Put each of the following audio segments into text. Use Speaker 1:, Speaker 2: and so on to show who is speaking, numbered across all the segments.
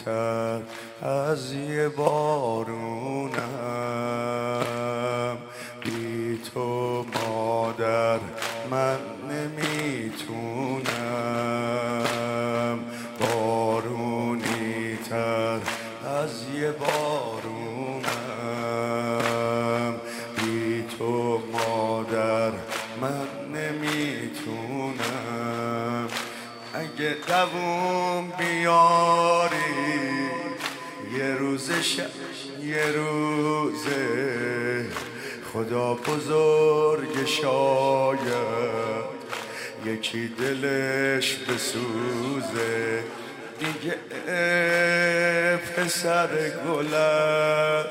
Speaker 1: تر از یه بارونم. بی تو مادر من نمیتونم، بارونی تر از یه بارونم. بی تو مادر من نمیتونم. اگه دووم بیاری یه روز یه روزه، خدا بزرگ شاید یکی دلش بسوزه. دیگه پسر گلم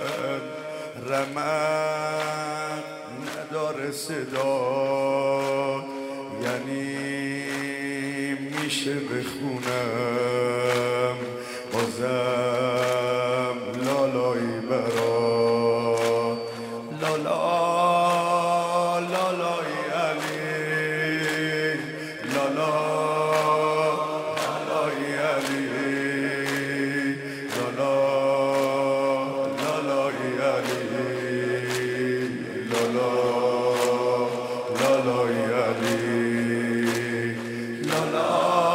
Speaker 1: رمق نداره صدا، یعنی میشه بخونم بازم لالایی برا لالا لالای علی لالا لالای علی لالا لالای علی لالا لالای علی لالا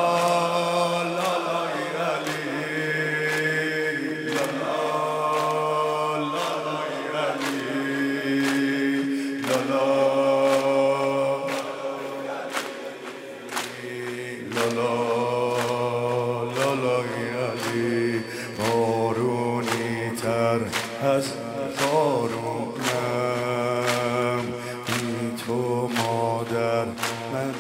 Speaker 1: بارونی تر از بارونم. بی تو مادر من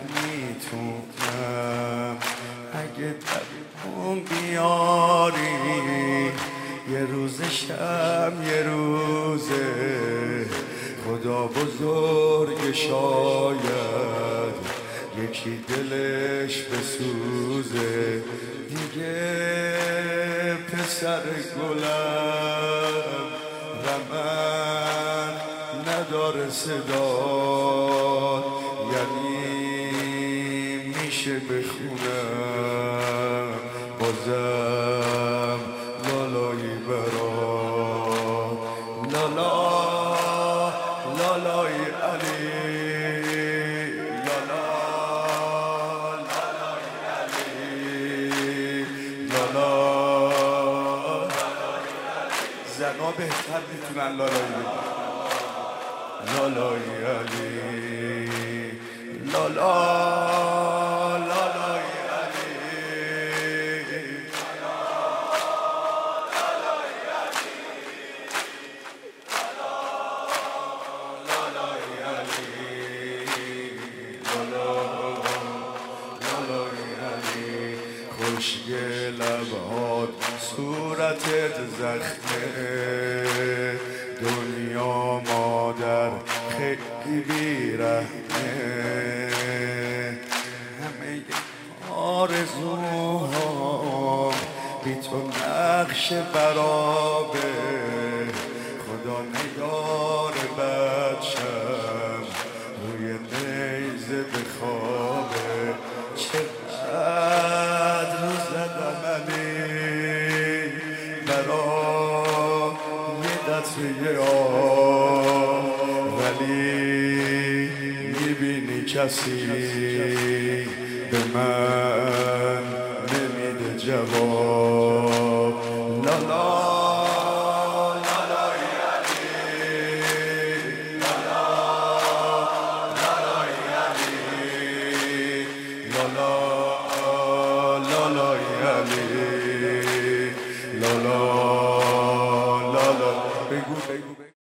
Speaker 1: میتونم. اگه دووم بیاری یه روز شب یه روزه، خدا بزرگ شاید یکی دلش بسوزه. دیگه پسر گلم رمق نداره صدا، یعنی میشه بخونم بازم لالایی برات لالا لالای علی لالا لالای علی لالا. زنا بهتر میتونن لالایی بگن لالای علی لالا لالای علی لالای علی لالای علی لالای علی. خوشگل لبهات صورتت زخمه، دنیا مادر خیلی بیرحمه. همه آرزوهام بی تو نقش برابه، خدا نگار بچم روی نیزه بخوابه. چقدر رو زدم علی برا یه قطره آب، ولی میبینی کسی به من نمیده جواب. لالا لالای علی لالا لالای علی لالا لالای علی لالا